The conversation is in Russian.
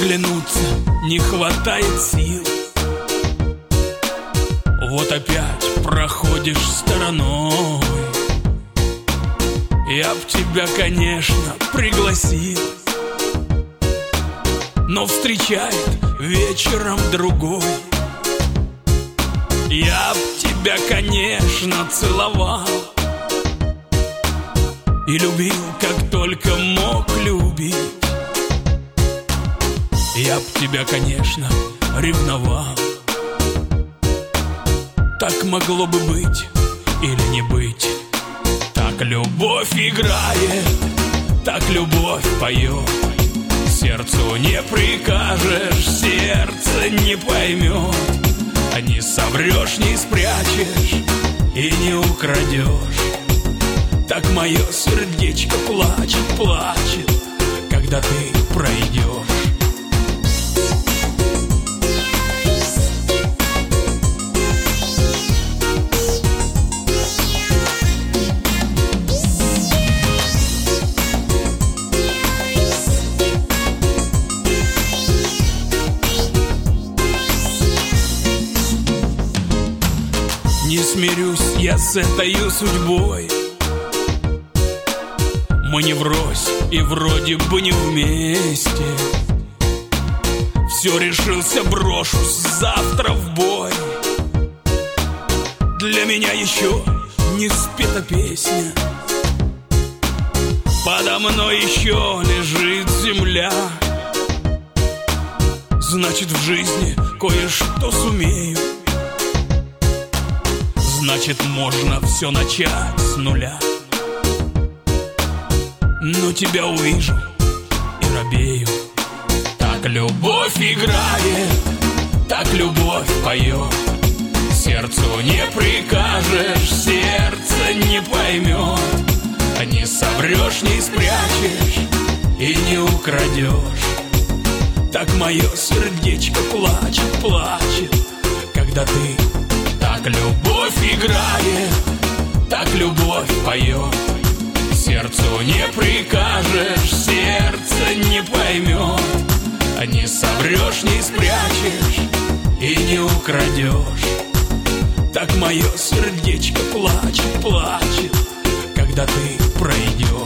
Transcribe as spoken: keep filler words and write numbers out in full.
оглянуться не хватает сил. Вот опять проходишь стороной. Я б тебя, конечно, пригласил, но встречает вечером другой. Я б тебя, конечно, целовал и любил, как только мог любить. Я б тебя, конечно, ревновал. Так могло бы быть или не быть. Так любовь играет, так любовь поет. Сердцу не прикажешь, сердце не поймет. А не соврешь, не спрячешь и не украдешь. Так мое сердечко плачет, плачет, когда ты пройдешь. Не смирюсь я с этой судьбой. Мы не врозь и вроде бы не вместе. Все решился, брошусь завтра в бой. Для меня еще не спета песня. Подо мной еще лежит земля. Значит, в жизни кое-что сумею. Значит, можно все начать с нуля. Но тебя увижу и робею. Так любовь играет, так любовь поет. Сердцу не прикажешь, сердце не поймет. А не соврешь, не спрячешь и не украдешь. Так мое сердечко плачет, плачет, когда ты. Так любовь играет, так любовь поет. Сердцу не прикажешь, сердце не поймет. А не соврешь, не спрячешь и не украдешь. Так мое сердечко плачет, плачет, когда ты пройдешь.